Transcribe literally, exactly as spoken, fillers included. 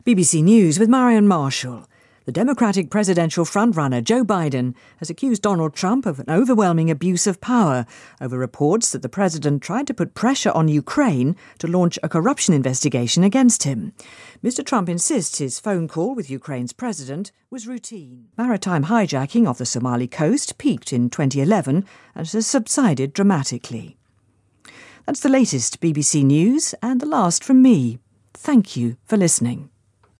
B B C News with Marion Marshall. The Democratic presidential frontrunner Joe Biden has accused Donald Trump of an overwhelming abuse of power over reports that the president tried to put pressure on Ukraine to launch a corruption investigation against him. Mister Trump insists his phone call with Ukraine's president was routine. Maritime hijacking off the Somali coast peaked in twenty eleven and has subsided dramatically. That's the latest B B C News and the last from me. Thank you for listening.